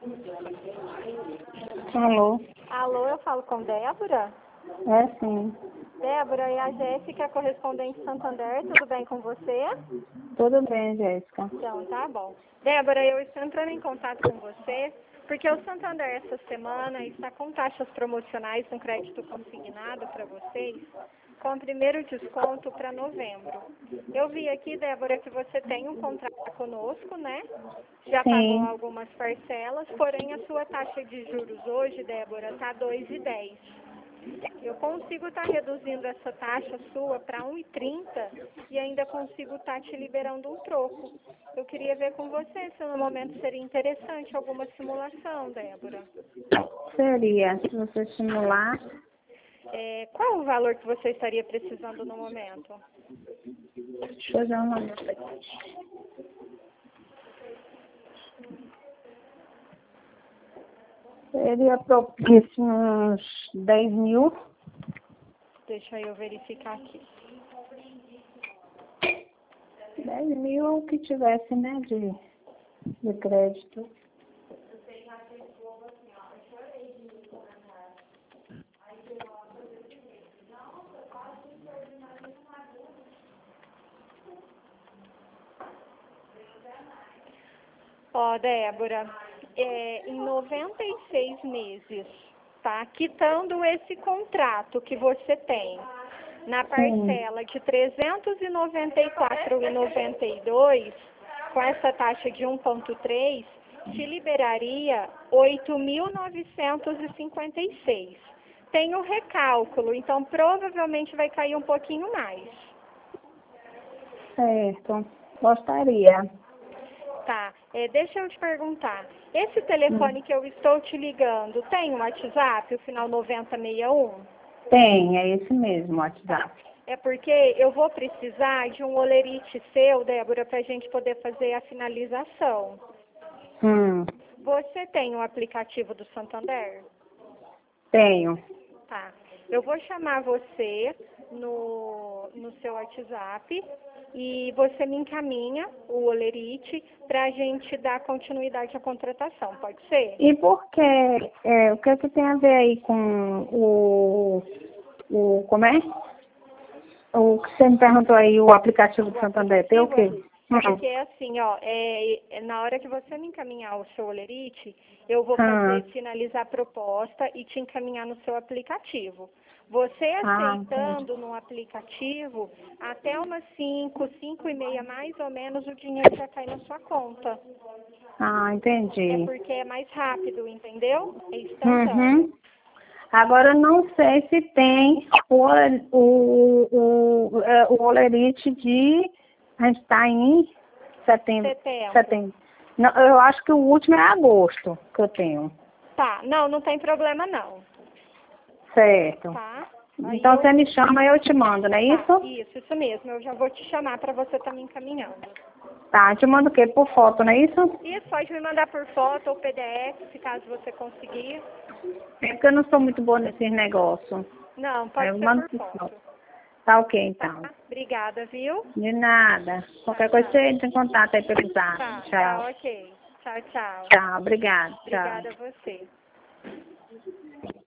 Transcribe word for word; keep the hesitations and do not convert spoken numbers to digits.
Alô? Alô, eu falo com Débora? É sim. Débora, e a Jéssica, correspondente Santander, tudo bem com você? Tudo bem, Jéssica. Então, tá bom. Débora, eu estou entrando em contato com você porque o Santander essa semana está com taxas promocionais no crédito consignado para vocês, com o primeiro desconto para novembro. Eu vi aqui, Débora, que você tem um contrato conosco, né? Já pagou Sim. algumas parcelas, porém a sua taxa de juros hoje, Débora, está dois vírgula dez. Eu consigo estar reduzindo essa taxa sua para um vírgula trinta e ainda consigo estar te liberando um troco. Eu queria ver com você se no momento seria interessante alguma simulação, Débora. Seria, se você simular, É, qual o valor que você estaria precisando no momento? deixa eu dar uma nota aqui. Seria propício uns dez mil. Deixa eu verificar aqui. dez mil que tivesse, né, de, de crédito. Ó, Débora, é, em noventa e seis meses, tá? Quitando esse contrato que você tem na parcela de trezentos e noventa e quatro reais e noventa e dois centavos, com essa taxa de um vírgula três, te liberaria oito mil novecentos e cinquenta e seis. Tem o recálculo, então provavelmente vai cair um pouquinho mais. Certo. Gostaria. Tá, é, deixa eu te perguntar, esse telefone Hum. que eu estou te ligando, tem um WhatsApp, o final noventa sessenta e um? Tem, é esse mesmo, WhatsApp. É porque eu vou precisar de um olerite seu, Débora, para a gente poder fazer a finalização. Hum. Você tem o aplicativo do Santander? Tenho. Tá. Eu vou chamar você no, no seu WhatsApp e você me encaminha o olerite para a gente dar continuidade à contratação, pode ser? E por que, é, o que que tem a ver aí com o, o, como é? O que você me perguntou aí, o aplicativo do Santander, tem o quê? É porque assim, ó, é, é, na hora que você me encaminhar o seu olerite, eu vou Ah, fazer finalizar a proposta e te encaminhar no seu aplicativo. Você ah, aceitando entendi. no aplicativo, até umas cinco, cinco e meia mais ou menos, o dinheiro já cai na sua conta. Ah, É entendi. porque é mais rápido, entendeu? É instantâneo. Uhum. Agora, eu não sei se tem o, ole- o, o, é, o olerite de... A gente está em setembro. Setembro. setembro. Não, eu acho que o último é agosto que eu tenho. Tá, não, não tem problema não. Certo. Tá? Aí Então, eu... você me chama e eu te mando, não é Tá, isso? isso, isso mesmo. Eu já vou te chamar para você estar me encaminhando. Tá, te mando o quê? Por foto, não é isso? Isso, pode me mandar por foto ou P D F, se caso você conseguir. É porque eu não sou muito boa nesses negócios. Não, Aí pode eu ser mando por por foto. foto. Tá ok, Tá? então. Obrigada, viu? De nada. Tchau, Qualquer coisa tchau. você entra em contato aí pelo zap. Tá, Tchau. tá ok. Tchau, tchau. Tchau, obrigada. Tchau. Obrigada a você.